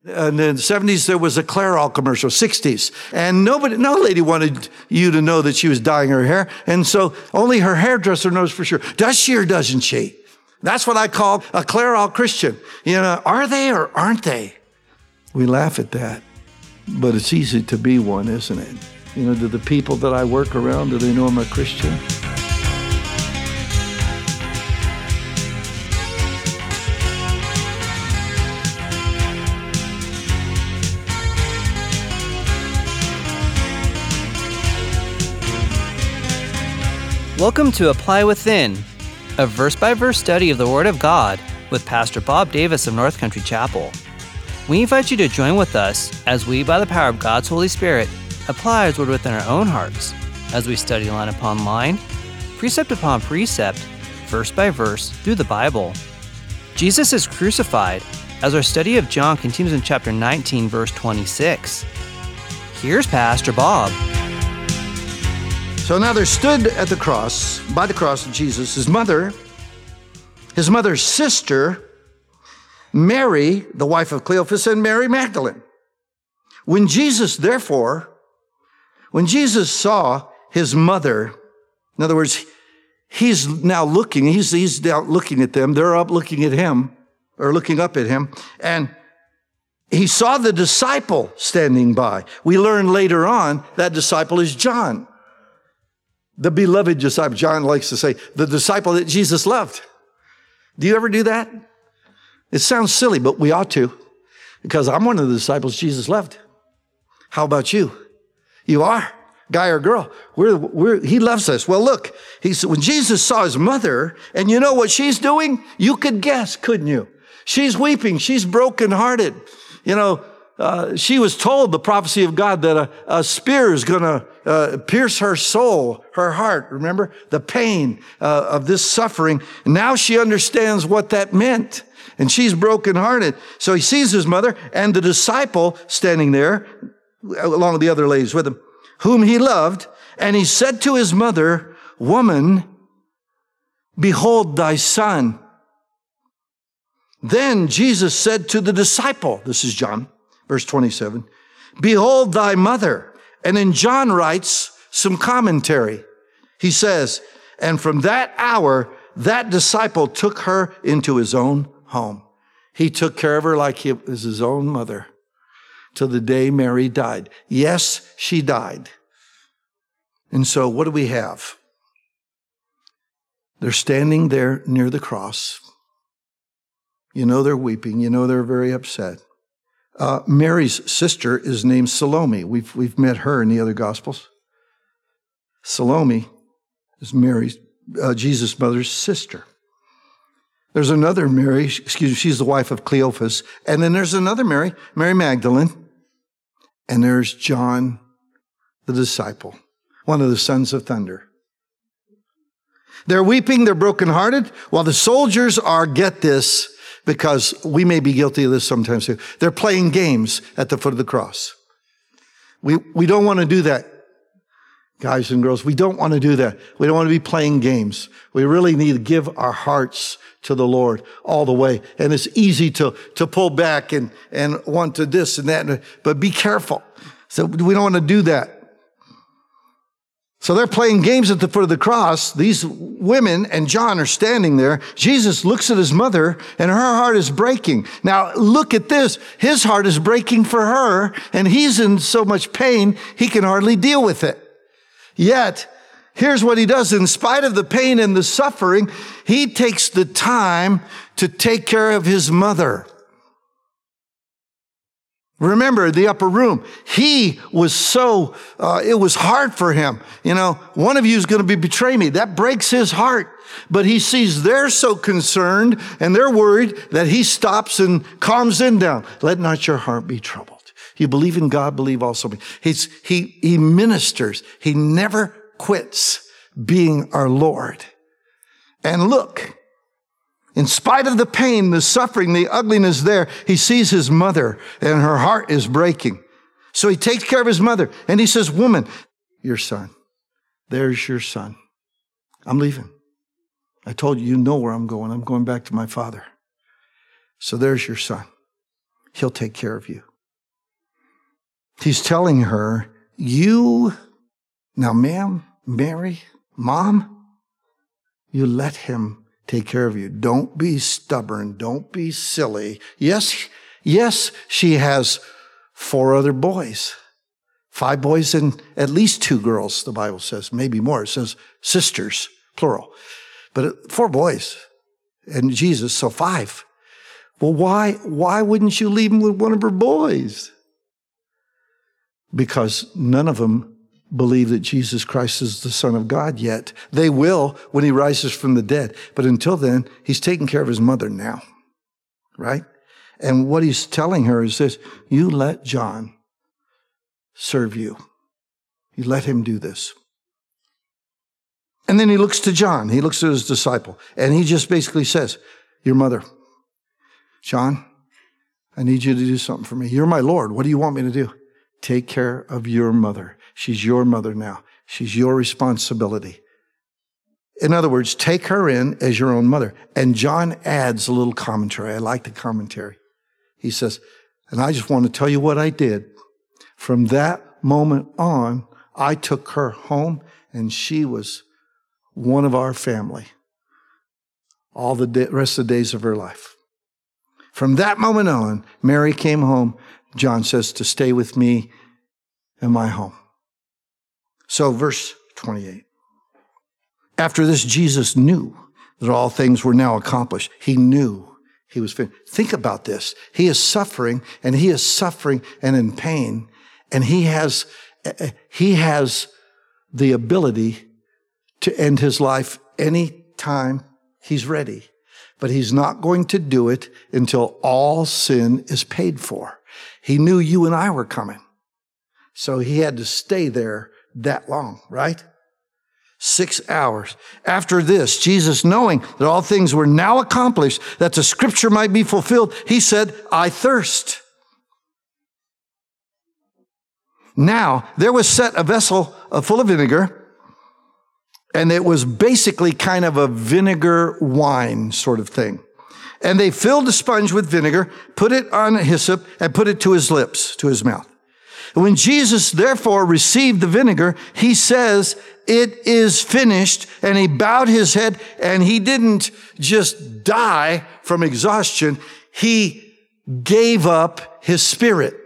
In the 70s, there was a Clairol commercial, 60s. And no lady wanted you to know that she was dyeing her hair. And so only her hairdresser knows for sure. Does she or doesn't she? That's what I call a Clairol Christian. Are they or aren't they? We laugh at that. But it's easy to be one, isn't it? Do the people that I work around, do they know I'm a Christian? Welcome to Apply Within, a verse-by-verse study of the Word of God with Pastor Bob Davis of North Country Chapel. We invite you to join with us as we, by the power of God's Holy Spirit, apply His Word within our own hearts as we study line upon line, precept upon precept, verse by verse through the Bible. Jesus is crucified as our study of John continues in chapter 19, verse 26. Here's Pastor Bob. So now there stood by the cross of Jesus, his mother's sister, Mary, the wife of Cleophas, and Mary Magdalene. When Jesus saw his mother, in other words, he's now looking at them, they're up looking at him, or looking up at him, and he saw the disciple standing by. We learn later on that disciple is John. The beloved disciple. John likes to say, the disciple that Jesus loved. Do you ever do that? It sounds silly, but we ought to, because I'm one of the disciples Jesus loved. How about you? You are? Guy or girl? He loves us. Well, look, when Jesus saw his mother, and you know what she's doing? You could guess, couldn't you? She's weeping. She's brokenhearted. She was told the prophecy of God that a spear is going to pierce her soul, her heart. Remember the pain of this suffering. And now she understands what that meant. And she's brokenhearted. So he sees his mother and the disciple standing there, along with the other ladies with him, whom he loved. And he said to his mother, "Woman, behold thy son." Then Jesus said to the disciple, this is John, verse 27, "Behold thy mother." And then John writes some commentary. He says, "And from that hour, that disciple took her into his own home." He took care of her like it was his own mother till the day Mary died. Yes, she died. And so what do we have? They're standing there near the cross. They're weeping. They're very upset. Mary's sister is named Salome. We've met her in the other Gospels. Salome is Jesus' mother's sister. There's another Mary, she's the wife of Cleophas. And then there's another Mary Magdalene. And there's John, the disciple, one of the sons of thunder. They're weeping, they're brokenhearted, while the soldiers are, get this, because we may be guilty of this sometimes too, they're playing games at the foot of the cross. We don't want to do that, guys and girls. We don't want to do that. We don't want to be playing games. We really need to give our hearts to the Lord all the way. And it's easy to pull back and want to this and that, but be careful. So we don't want to do that. So they're playing games at the foot of the cross. These women and John are standing there. Jesus looks at his mother and her heart is breaking. Now look at this. His heart is breaking for her and he's in so much pain, he can hardly deal with it. Yet, here's what he does. In spite of the pain and the suffering, he takes the time to take care of his mother. Remember the upper room. He was it was hard for him. One of you is going to betray me. That breaks his heart. But he sees they're so concerned and they're worried that he stops and calms them down. Let not your heart be troubled. You believe in God, believe also in me. He ministers. He never quits being our Lord. And look, in spite of the pain, the suffering, the ugliness there, he sees his mother and her heart is breaking. So he takes care of his mother and he says, "Woman, your son. There's your son. I'm leaving. I told you, you know where I'm going. I'm going back to my father. So there's your son." He'll take care of you. He's telling her, now ma'am, Mary, Mom, you let him take care of you. Don't be stubborn. Don't be silly. Yes, she has 4 other boys. 5 boys and at least 2 girls, the Bible says. Maybe more. It says sisters, plural. But 4 boys and Jesus, so 5. Well, why wouldn't you leave him with one of her boys? Because none of them believe that Jesus Christ is the Son of God yet. They will when he rises from the dead. But until then, he's taking care of his mother now, right? And what he's telling her is this: you let John serve you. You let him do this. And then he looks to John. He looks at his disciple. And he just basically says, your mother, John, I need you to do something for me. You're my Lord. What do you want me to do? Take care of your mother. She's your mother now. She's your responsibility. In other words, take her in as your own mother. And John adds a little commentary. I like the commentary. He says, and I just want to tell you what I did. From that moment on, I took her home, and she was one of our family all the rest of the days of her life. From that moment on, Mary came home, John says, to stay with me in my home. So verse 28. After this, Jesus knew that all things were now accomplished. He knew he was finished. Think about this. He is suffering and in pain. And he has the ability to end his life any time he's ready. But he's not going to do it until all sin is paid for. He knew you and I were coming. So he had to stay there that long, right? 6 hours. After this, Jesus, knowing that all things were now accomplished, that the scripture might be fulfilled, he said, I thirst. Now, there was set a vessel full of vinegar, and it was basically kind of a vinegar wine sort of thing. And they filled a sponge with vinegar, put it on a hyssop, and put it to his lips, to his mouth. When Jesus therefore received the vinegar, he says, it is finished. And he bowed his head, and he didn't just die from exhaustion. He gave up his spirit.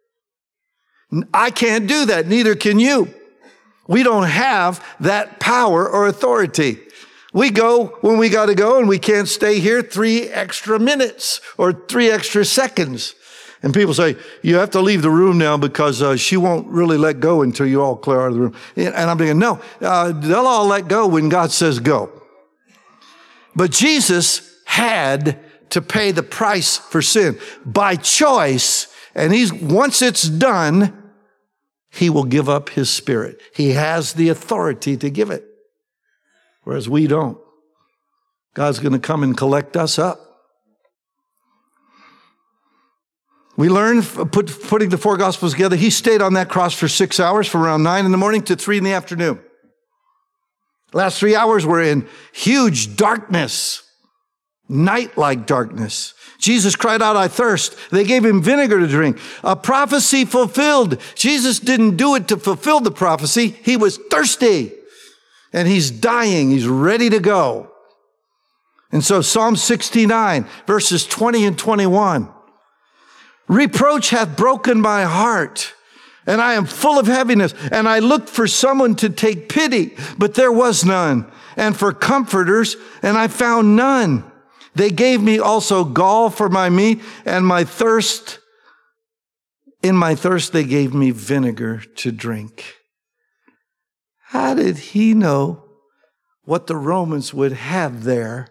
I can't do that. Neither can you. We don't have that power or authority. We go when we got to go, and we can't stay here 3 extra minutes or 3 extra seconds. And people say, you have to leave the room now because she won't really let go until you all clear out of the room. And I'm thinking, no, they'll all let go when God says go. But Jesus had to pay the price for sin by choice. And once it's done, he will give up his spirit. He has the authority to give it, whereas we don't. God's going to come and collect us up. We learn, putting the 4 Gospels together, he stayed on that cross for 6 hours, from around 9 in the morning to 3 in the afternoon. Last 3 hours were in huge darkness, night-like darkness. Jesus cried out, I thirst. They gave him vinegar to drink. A prophecy fulfilled. Jesus didn't do it to fulfill the prophecy. He was thirsty. And he's dying. He's ready to go. And so Psalm 69, verses 20 and 21. Reproach hath broken my heart, and I am full of heaviness. And I looked for someone to take pity, but there was none. And for comforters, and I found none. They gave me also gall for my meat, and in my thirst they gave me vinegar to drink. How did he know what the Romans would have there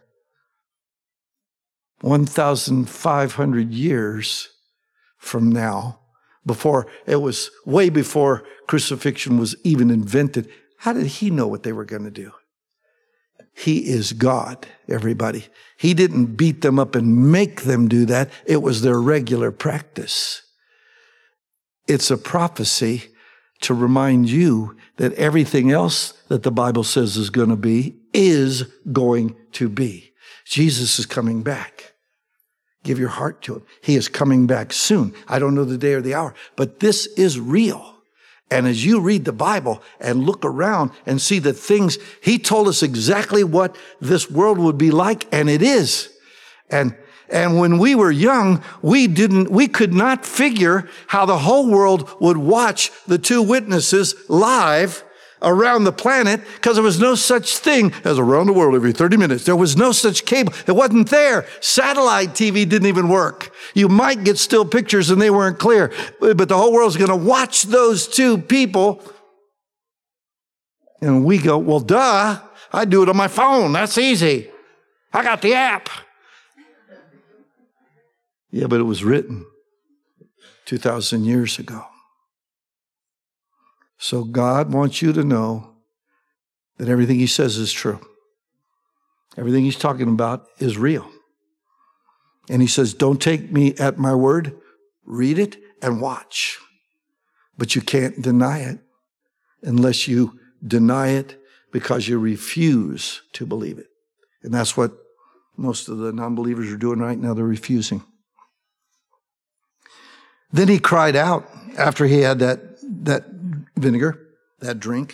1,500 years from now, way before crucifixion was even invented? How did he know what they were going to do? He is God, everybody. He didn't beat them up and make them do that. It was their regular practice. It's a prophecy to remind you that everything else that the Bible says is going to be. Jesus is coming back. Give your heart to him. He is coming back soon. I don't know the day or the hour, but this is real. And as you read the Bible and look around and see the things, he told us exactly what this world would be like, and it is. And when we were young, we could not figure how the whole world would watch the two witnesses live around the planet, because there was no such thing as around the world every 30 minutes. There was no such cable. It wasn't there. Satellite TV didn't even work. You might get still pictures and they weren't clear, but the whole world's going to watch those two people. And we go, well, duh, I do it on my phone. That's easy. I got the app. Yeah, but it was written 2,000 years ago. So God wants you to know that everything he says is true. Everything he's talking about is real. And he says, don't take me at my word. Read it and watch. But you can't deny it unless you deny it because you refuse to believe it. And that's what most of the non-believers are doing right now. They're refusing. Then he cried out after he had that vinegar, that drink.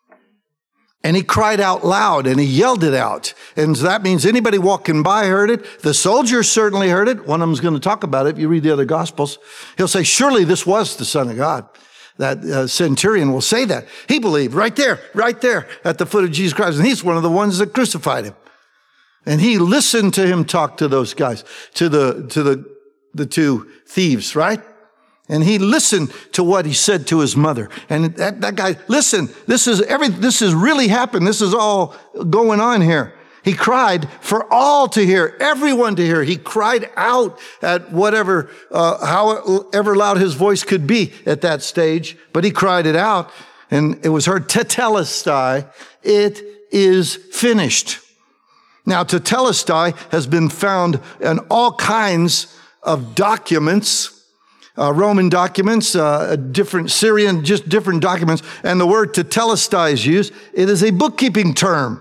And he cried out loud and he yelled it out. And that means anybody walking by heard it. The soldiers certainly heard it. One of them's going to talk about it. If you read the other Gospels, he'll say, surely this was the Son of God. That centurion will say that. He believed right there at the foot of Jesus Christ. And he's one of the ones that crucified him. And he listened to him talk to those guys, to the two thieves, right? And he listened to what he said to his mother. And that guy, listen, this is really happened. This is all going on here. He cried for all to hear, everyone to hear. He cried out at whatever, however loud his voice could be at that stage. But he cried it out, and it was heard, tetelestai, it is finished. Now, tetelestai has been found in all kinds of documents, Roman documents, different Syrian, just different documents. And the word tetelestai is used. It is a bookkeeping term.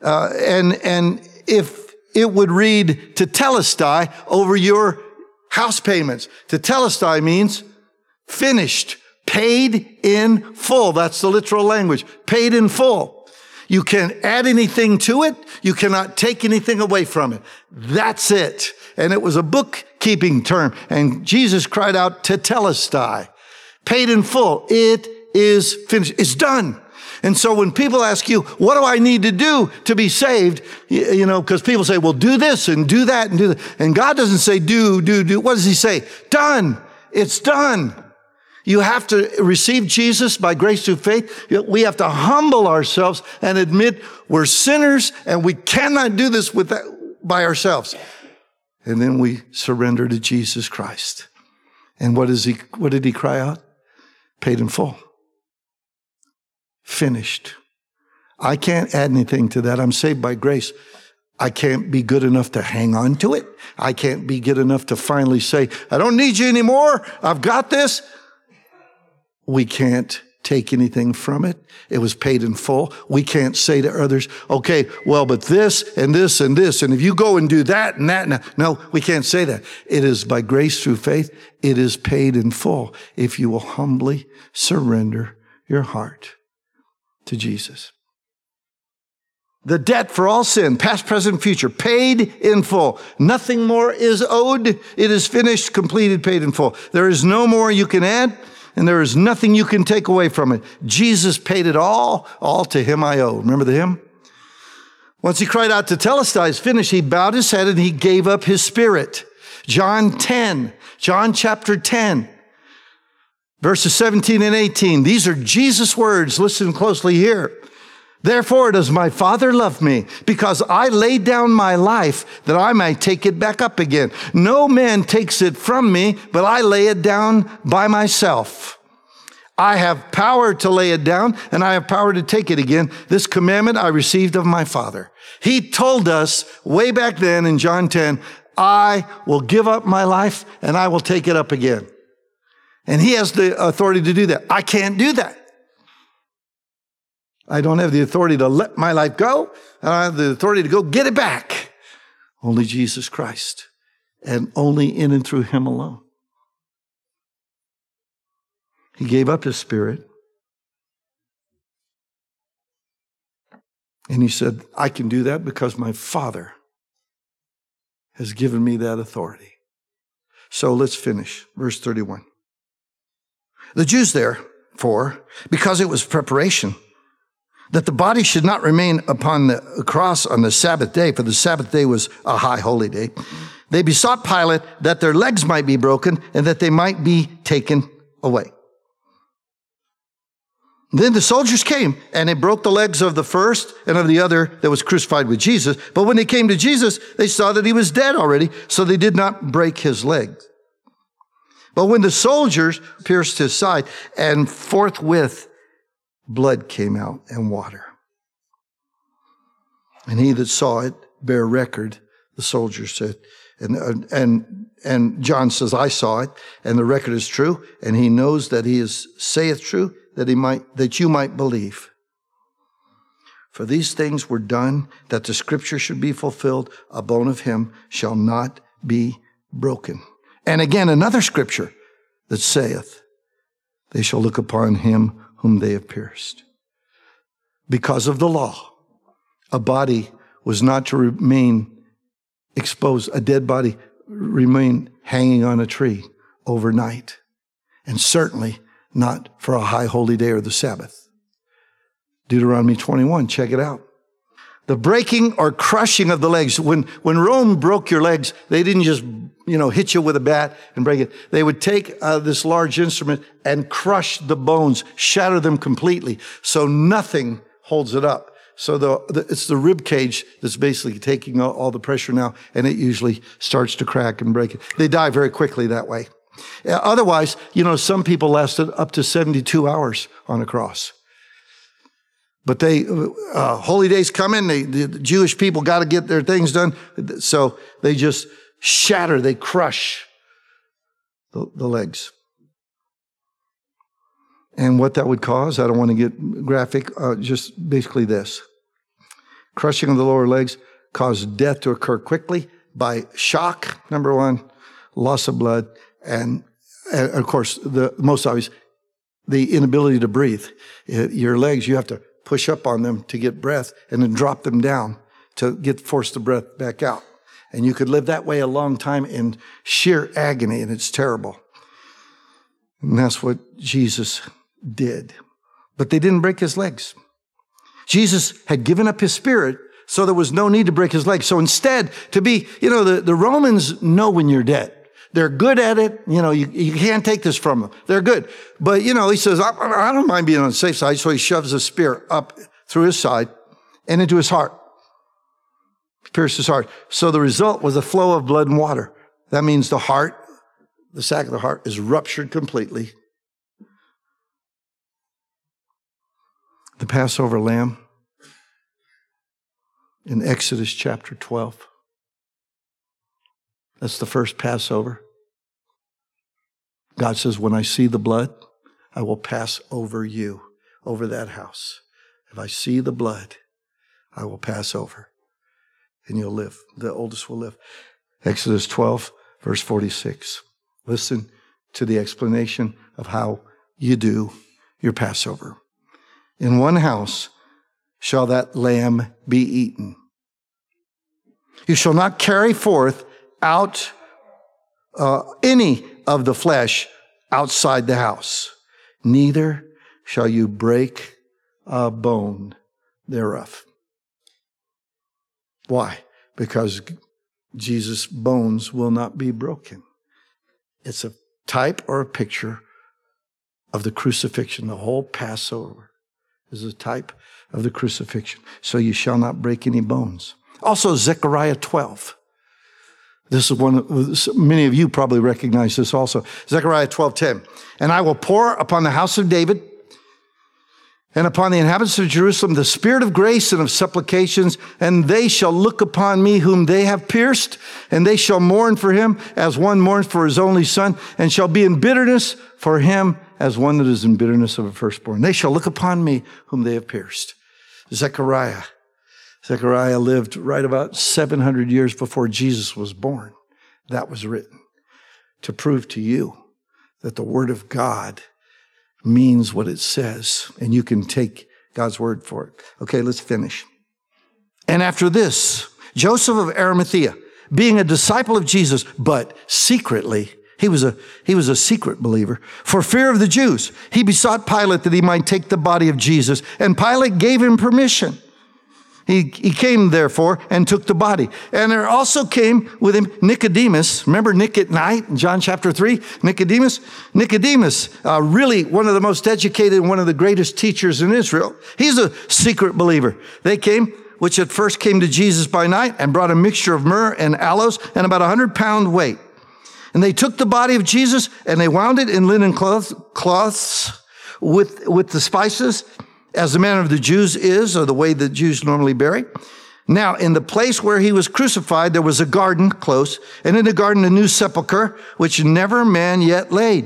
And if it would read tetelestai over your house payments, tetelestai means finished, paid in full. That's the literal language, paid in full. You can't add anything to it. You cannot take anything away from it. That's it. And it was a bookkeeping term. And Jesus cried out, tetelestai, paid in full. It is finished. It's done. And so when people ask you, what do I need to do to be saved? You know, because people say, well, do this and do that and do that. And God doesn't say do. What does he say? Done. It's done. You have to receive Jesus by grace through faith. We have to humble ourselves and admit we're sinners and we cannot do this by ourselves. And then we surrender to Jesus Christ. And what did he cry out? Paid in full. Finished. I can't add anything to that. I'm saved by grace. I can't be good enough to hang on to it. I can't be good enough to finally say, I don't need you anymore. I've got this. We can't take anything from it. It was paid in full. We can't say to others, okay, well, but this and this and this, and if you go and do that and that, no, we can't say that. It is by grace through faith. It is paid in full if you will humbly surrender your heart to Jesus. The debt for all sin, past, present, future, paid in full. Nothing more is owed. It is finished, completed, paid in full. There is no more you can add. And there is nothing you can take away from it. Jesus paid it all to him I owe. Remember the hymn? Once he cried out, tetelestai is finished, he bowed his head and he gave up his spirit. John chapter 10, verses 17 and 18. These are Jesus' words. Listen closely here. Therefore does my Father love me, because I laid down my life that I might take it back up again. No man takes it from me, but I lay it down by myself. I have power to lay it down, and I have power to take it again. This commandment I received of my Father. He told us way back then in John 10, I will give up my life and I will take it up again. And he has the authority to do that. I can't do that. I don't have the authority to let my life go. I don't have the authority to go get it back. Only Jesus Christ. and only in and through him alone. He gave up his spirit. And he said, I can do that because my Father has given me that authority. So let's finish. Verse 31. The Jews therefore, because it was preparation, that the body should not remain upon the cross on the Sabbath day, for the Sabbath day was a high holy day, they besought Pilate that their legs might be broken and that they might be taken away. Then the soldiers came, and they broke the legs of the first and of the other that was crucified with Jesus. But when they came to Jesus, they saw that he was dead already, so they did not break his legs. But when the soldiers pierced his side, and forthwith blood came out and water. And he that saw it bare record, the soldier said. And John says, I saw it, and the record is true, and he knows that he saith true, that you might believe. For these things were done, that the scripture should be fulfilled, a bone of him shall not be broken. And again, another scripture that saith, they shall look upon him whom they have pierced. Because of the law, a body was not to remain exposed. A dead body remained hanging on a tree overnight. And certainly not for a high holy day or the Sabbath. Deuteronomy 21, check it out. The breaking or crushing of the legs. When Rome broke your legs, they didn't just, hit you with a bat and break it. They would take this large instrument and crush the bones, shatter them completely, so nothing holds it up. So it's the rib cage that's basically taking all the pressure now, and it usually starts to crack and break it. They die very quickly that way. Otherwise, some people lasted up to 72 hours on a cross. But holy days come in, the Jewish people got to get their things done. So they just shatter, they crush the legs. And what that would cause, I don't want to get graphic, just basically this. Crushing of the lower legs caused death to occur quickly by shock, number one, loss of blood, and of course, the most obvious, the inability to breathe. Your legs, you have to push up on them to get breath and then drop them down to force the breath back out. And you could live that way a long time in sheer agony, and it's terrible. And that's what Jesus did. But they didn't break his legs. Jesus had given up his spirit, so there was no need to break his legs. So instead, the Romans know when you're dead. They're good at it. You can't take this from them. They're good. But, he says, I don't mind being on the safe side. So he shoves a spear up through his side and into his heart. Pierced his heart. So the result was a flow of blood and water. That means the sac of the heart is ruptured completely. The Passover lamb in Exodus chapter 12. That's the first Passover. God says, when I see the blood, I will pass over you, over that house. If I see the blood, I will pass over, and you'll live. The oldest will live. Exodus 12, verse 46. Listen to the explanation of how you do your Passover. In one house shall that lamb be eaten. You shall not carry forth out any of the flesh outside the house, neither shall you break a bone thereof. Why? Because Jesus' bones will not be broken. It's a type or a picture of the crucifixion. The whole Passover is a type of the crucifixion. So you shall not break any bones. Also, Zechariah 12. This is many of you probably recognize this also. Zechariah 12:10. And I will pour upon the house of David and upon the inhabitants of Jerusalem the spirit of grace and of supplications, and they shall look upon me whom they have pierced, and they shall mourn for him as one mourns for his only son, and shall be in bitterness for him as one that is in bitterness of a firstborn. They shall look upon me whom they have pierced. Zechariah lived right about 700 years before Jesus was born. that was written to prove to you that the Word of God means what it says, and you can take God's word for it. Okay, let's finish. And after this, Joseph of Arimathea, being a disciple of Jesus, but secretly, he was a secret believer. For fear of the Jews, he besought Pilate that he might take the body of Jesus, and Pilate gave him permission. He came, therefore, and took the body. And there also came with him Nicodemus. Remember Nick at night in John chapter 3? Nicodemus, really one of the most educated and one of the greatest teachers in Israel. He's a secret believer. They came, which at first came to Jesus by night and brought a mixture of myrrh and aloes and about 100-pound weight. And they took the body of Jesus and they wound it in linen cloths with the spices, as the manner of the Jews is, or the way the Jews normally bury. Now, in the place where he was crucified, there was a garden close, and in the garden a new sepulchre, which never man yet laid.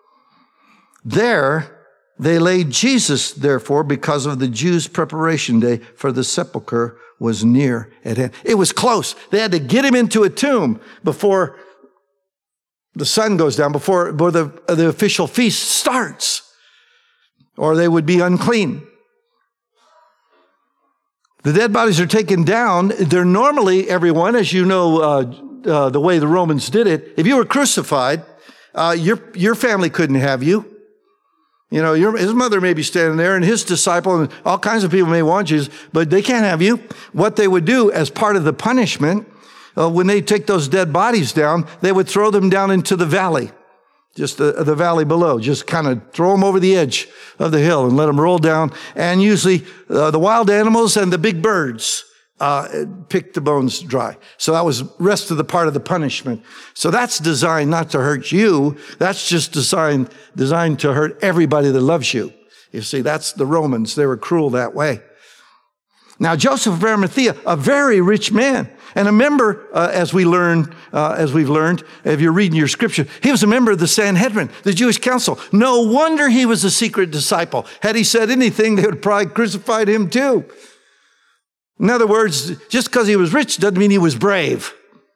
There they laid Jesus, therefore, because of the Jews' preparation day, for the sepulchre was near at hand. It was close. They had to get him into a tomb before the sun goes down, before the official feast starts, or they would be unclean. The dead bodies are taken down. They're normally, everyone, as you know, the way the Romans did it, if you were crucified, your family couldn't have you. You know, his mother may be standing there, and his disciple, and all kinds of people may want Jesus, but they can't have you. What they would do as part of the punishment, when they take those dead bodies down, they would throw them down into the valley. Just the valley below, just kind of throw them over the edge of the hill and let them roll down. And usually the wild animals and the big birds pick the bones dry. So that was rest of the part of the punishment. So that's designed not to hurt you. That's just designed to hurt everybody that loves you. You see, that's the Romans. They were cruel that way. Now, Joseph of Arimathea, a very rich man, and a member, as we've learned, if you're reading your scripture, he was a member of the Sanhedrin, the Jewish council. No wonder he was a secret disciple. Had he said anything, they would have probably crucified him too. In other words, just because he was rich doesn't mean he was brave.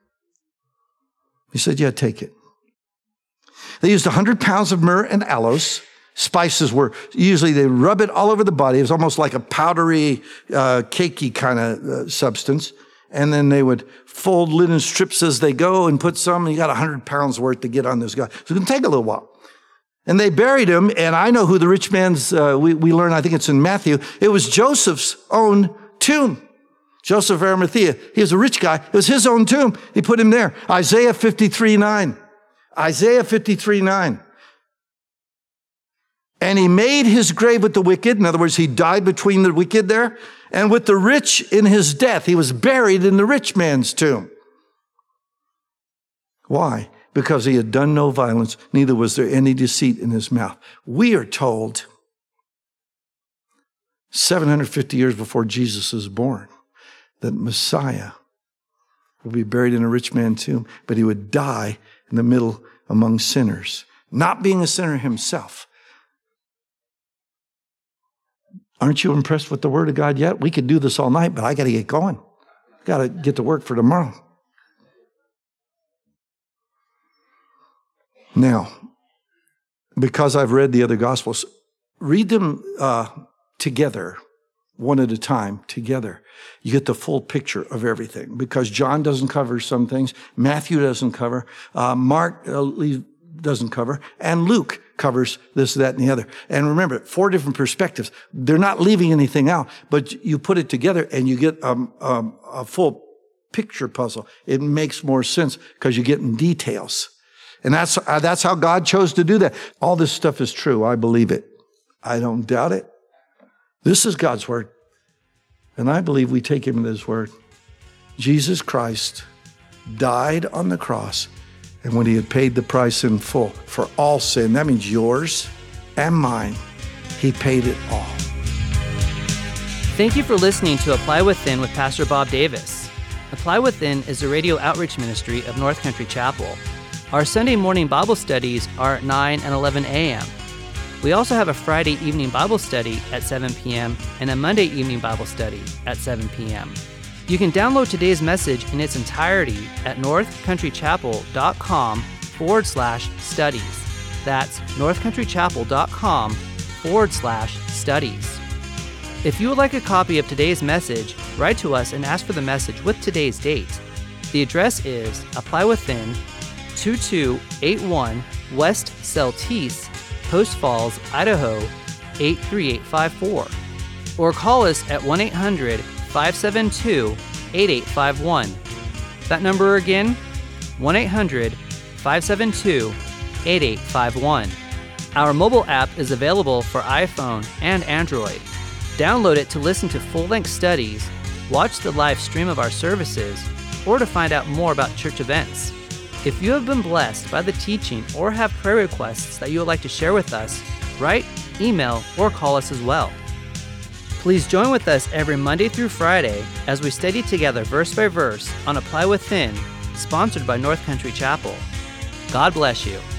He said, yeah, take it. They used 100 pounds of myrrh and aloes. Spices were, usually they rub it all over the body. It was almost like a powdery, cakey kind of substance. And then they would fold linen strips as they go and put some. And you got 100 pounds worth to get on this guy. So it's going to take a little while. And they buried him. And I know who the rich man's, we learn, I think it's in Matthew. It was Joseph's own tomb. Joseph of Arimathea. He was a rich guy. It was his own tomb. He put him there. Isaiah 53:9. Isaiah 53:9. And he made his grave with the wicked. In other words, he died between the wicked there. And with the rich in his death. He was buried in the rich man's tomb. Why? Because he had done no violence, neither was there any deceit in his mouth. We are told 750 years before Jesus is born that Messiah would be buried in a rich man's tomb, but he would die in the middle among sinners, not being a sinner himself. Aren't you impressed with the Word of God yet? We could do this all night, but I got to get going. Got to get to work for tomorrow. Now, because I've read the other Gospels, read them together, one at a time, together. You get the full picture of everything. Because John doesn't cover some things, Matthew doesn't cover, Mark doesn't cover, and Luke covers this, that, and the other. And remember, 4 different perspectives. They're not leaving anything out, but you put it together and you get a full picture puzzle. It makes more sense because you're getting details. And that's how God chose to do that. All this stuff is true. I believe it. I don't doubt it. This is God's word. And I believe we take him at his word. Jesus Christ died on the cross. And when he had paid the price in full for all sin, that means yours and mine, he paid it all. Thank you for listening to Apply Within with Pastor Bob Davis. Apply Within is a radio outreach ministry of North Country Chapel. Our Sunday morning Bible studies are at 9 and 11 a.m. We also have a Friday evening Bible study at 7 p.m. and a Monday evening Bible study at 7 p.m. You can download today's message in its entirety at northcountrychapel.com/studies. That's northcountrychapel.com/studies. If you would like a copy of today's message, write to us and ask for the message with today's date. The address is Apply Within, 2281 West Celtice, Post Falls, Idaho, 83854. Or call us at 1-800-572-8851. That number again, 1-800-572-8851. Our mobile app is available for iPhone and Android. Download it to listen to full-length studies, watch the live stream of our services, or to find out more about church events. If you have been blessed by the teaching or have prayer requests that you would like to share with us, write, email, or call us as well. Please join with us every Monday through Friday as we study together verse by verse on Apply Within, sponsored by North Country Chapel. God bless you.